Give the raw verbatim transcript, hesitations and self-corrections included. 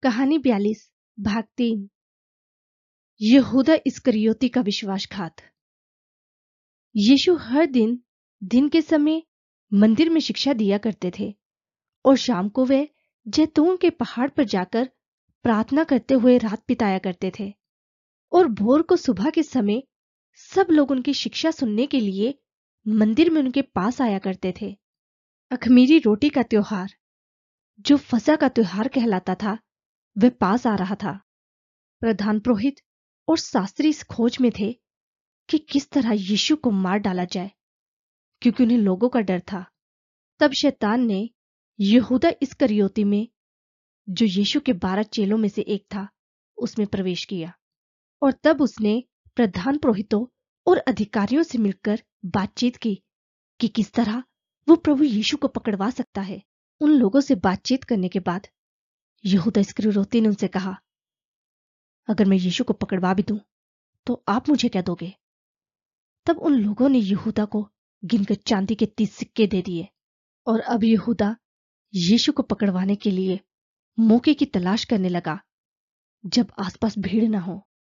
कहानी बयालीस भाग तीन। यहूदा इस्करियोती का विश्वासघात। यीशु हर दिन दिन के समय मंदिर में शिक्षा दिया करते थे और शाम को वे जैतून के पहाड़ पर जाकर प्रार्थना करते हुए रात बिताया करते थे। और भोर को सुबह के समय सब लोग उनकी शिक्षा सुनने के लिए मंदिर में उनके पास आया करते थे। अखमीरी रोटी का त्योहार, जो फसह का त्योहार कहलाता था, वह पास आ रहा था। प्रधान पुरोहित और शास्त्री इस खोज में थे कि किस तरह यीशु को मार डाला जाए, क्योंकि उन्हें लोगों का डर था। तब शैतान ने यहूदा इस्करियोती में, जो यीशु के बारह चेलों में से एक था, उसमें प्रवेश किया और तब उसने प्रधान पुरोहितों और अधिकारियों से मिलकर बातचीत की कि किस तरह वो प्रभु यीशु को पकड़वा सकता है। उन लोगों से बातचीत करने के बाद यहूदा इस्करियोती ने उनसे कहा, अगर मैं यीशु को पकड़वा भी दूं तो आप मुझे क्या दोगे? तब उन लोगों ने यहूदा को गिनकर चांदी के तीस सिक्के दे दिए। और अब यहूदा यीशु को पकड़वाने के लिए मौके की तलाश करने लगा जब आसपास भीड़ ना हो।